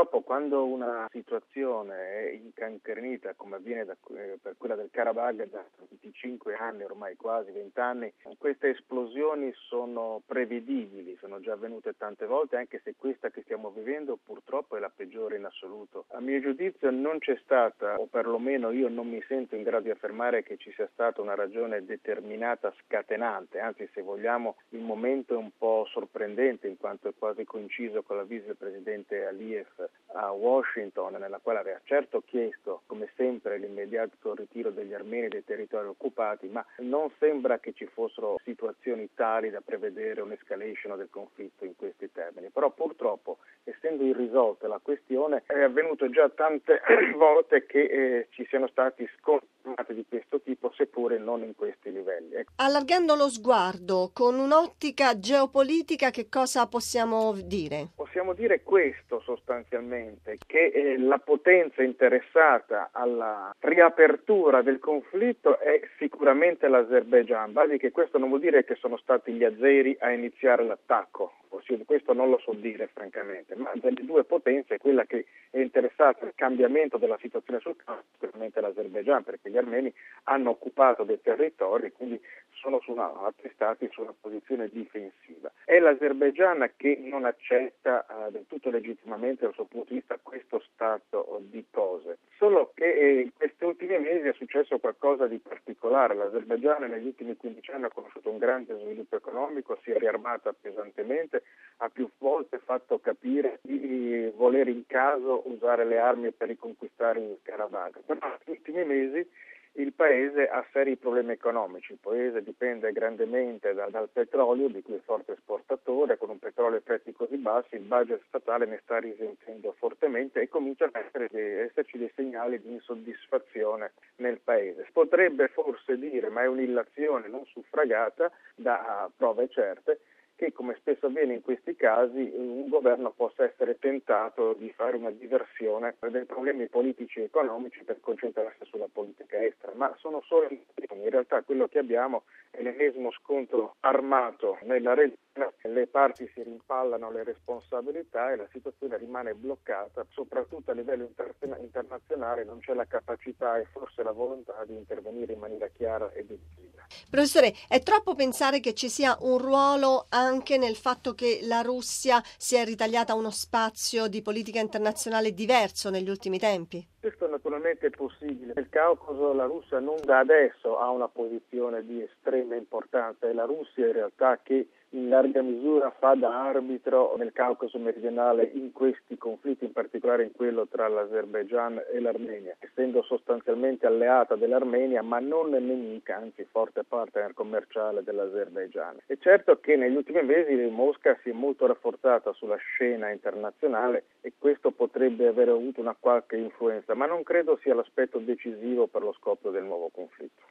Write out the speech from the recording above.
Purtroppo quando una situazione è incancrenita, come avviene per quella del Karabakh da 25 anni, ormai quasi 20 anni, queste esplosioni sono prevedibili, sono già avvenute tante volte, anche se questa che stiamo vivendo purtroppo è la peggiore in assoluto. A mio giudizio non c'è stata, o perlomeno io non mi sento in grado di affermare che ci sia stata una ragione determinata scatenante, anzi se vogliamo il momento è un po' sorprendente in quanto è quasi coinciso con la visita del presidente Aliyev a Washington, nella quale aveva certo chiesto, come sempre, l'immediato ritiro degli armeni dai territori occupati, ma non sembra che ci fossero situazioni tali da prevedere un'escalation del conflitto in questi termini. Però purtroppo, essendo irrisolta la questione, è avvenuto già tante volte che ci siano stati scontri di questo tipo, seppure non in questi livelli. Allargando lo sguardo, con un'ottica geopolitica, che cosa possiamo dire? Possiamo dire questo sostanzialmente, che la potenza interessata alla riapertura del conflitto è sicuramente l'Azerbaigian. Basi che questo non vuol dire che sono stati gli azeri a iniziare l'attacco, questo non lo so dire francamente, ma delle due potenze quella che è interessata al cambiamento della situazione sul campo è sicuramente l'Azerbaigian, perché gli armeni hanno occupato dei territori e quindi sono attestati su una posizione difensiva. È l'Azerbaigian che non accetta del tutto legittimamente dal suo punto di vista questo stato di cose, solo che in questi ultimi mesi è successo qualcosa di particolare. L'Azerbaigian negli ultimi 15 anni ha conosciuto un grande sviluppo economico, si è riarmata pesantemente, ha più volte fatto capire di voler in caso usare le armi per riconquistare il Karabakh. Però negli ultimi mesi il paese ha seri problemi economici, il paese dipende grandemente dal petrolio, di cui è forte esportatore, con un petrolio a prezzi così bassi il budget statale ne sta risentendo fortemente e cominciano ad esserci dei segnali di insoddisfazione nel paese. Si potrebbe forse dire, ma è un'illazione non suffragata da prove certe, che come spesso avviene in questi casi un governo possa essere tentato di fare una diversione dei problemi politici e economici per concentrarsi sulla politica estera, ma sono solo in realtà quello che abbiamo è l'ennesimo scontro armato nella regione, le parti si rimpallano le responsabilità e la situazione rimane bloccata, soprattutto a livello internazionale non c'è la capacità e forse la volontà di intervenire in maniera chiara e decisa. Professore, è troppo pensare che ci sia un ruolo anche nel fatto che la Russia si è ritagliata uno spazio di politica internazionale diverso negli ultimi tempi? Questo naturalmente è possibile. Nel Caucaso la Russia non da adesso ha una posizione di estrema importanza, è la Russia in realtà che in larga misura fa da arbitro nel Caucaso meridionale in questi conflitti, in particolare in quello tra l'Azerbaigian e l'Armenia, essendo sostanzialmente alleata dell'Armenia ma non nemica, anzi forte partner commerciale dell'Azerbaigian. È certo che negli ultimi mesi Mosca si è molto rafforzata sulla scena internazionale e questo potrebbe aver avuto una qualche influenza, ma non credo sia l'aspetto decisivo per lo scoppio del nuovo conflitto.